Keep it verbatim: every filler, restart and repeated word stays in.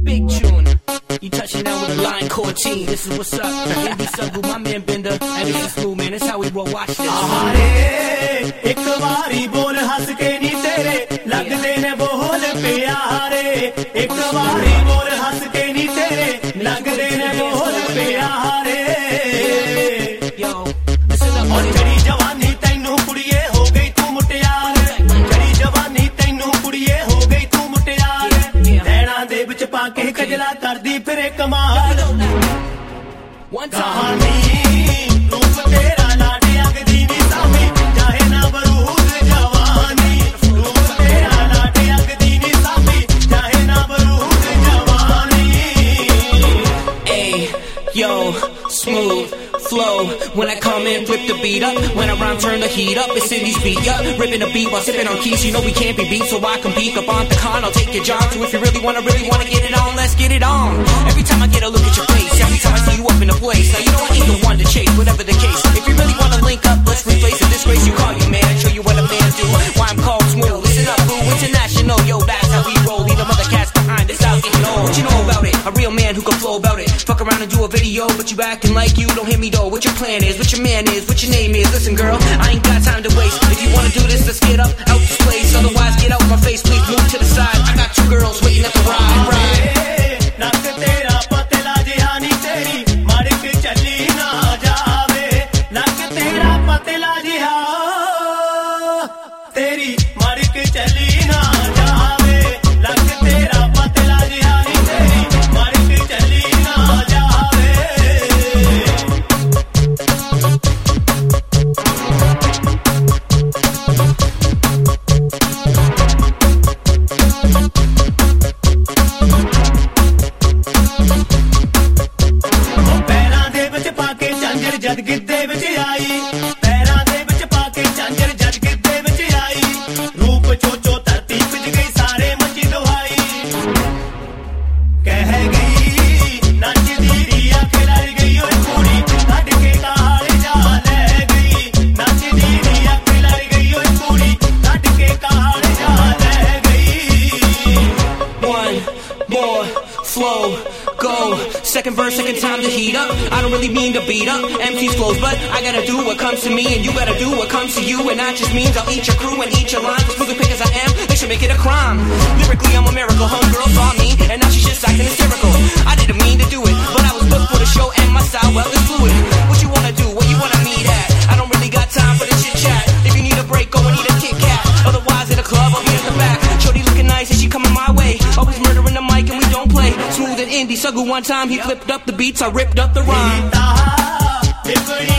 Big tune. You touching down with the Lion Core team. This is what's up. Indie Suggu, my man Bender, and this is Smooth, man. That's how we roll. Watch this. Aare, ek baari bol has ke ni tere, lagde ne bol pyare. Ek baari bol has ke ni tere, lagde ne bol pyare. Yo, listen up. Aur jadi jawani tainu kudiye ho gayi tu mutyaar. Jadi jawani tainu kudiye ho gayi tu mutyaar. Naina de vich pa ke kajla kardi fire kamaal. One time. Yo, smooth flow. When I come in, flip the beat up. When I rhyme, turn the heat up. It's Cindy's beat, yup. Ripping the beat while sipping on keys. You know we can't be beat, so I compete up on the con. I'll take your job too if you really wanna, really wanna get it on. Let's get it on. Every time I get a look at your face, every time I see you up in the place. Now you know I ain't the one to chase, whatever the case. If you really wanna link up, let's replace the disgrace. You call you man, show you what a man do. Why I'm called Smooth. Listen up, boo, international. Yo, that's how we roll. Leave them other cats behind. This out getting old. What you know about it? A real man who can flow about it. Fuck around and do a video, but you acting like you don't hear me though. What your plan is, what your man is, what your name is. Listen girl, I ain't got time to waste. If you wanna do this, let's get up, out this place. Otherwise, get out my face, please move to the side. I got two girls waiting at the ride, ride. Second verse, second time to heat up. I don't really mean to beat up M C's flows, but I gotta do what comes to me, and you gotta do what comes to you. And that just means I'll eat your crew and eat your lines. As smooth and quick as I am, they should make it a crime. Lyrically, I'm a miracle. Homegirl saw me, and now she's just acting hysterical. I didn't mean to do it, but I was booked for the show, and my style, well, it's fluid. What you wanna do? Where you wanna meet at? I don't really got time for the chit chat. If you need a break, go and eat a Kit Kat. Otherwise, at a club, I'll be at the back. Shorty looking nice, and she coming my way. Always murdering the mic, and we don't play. Smooth and Indie Suggu, one time he flipped up the beats, I ripped up the rhyme.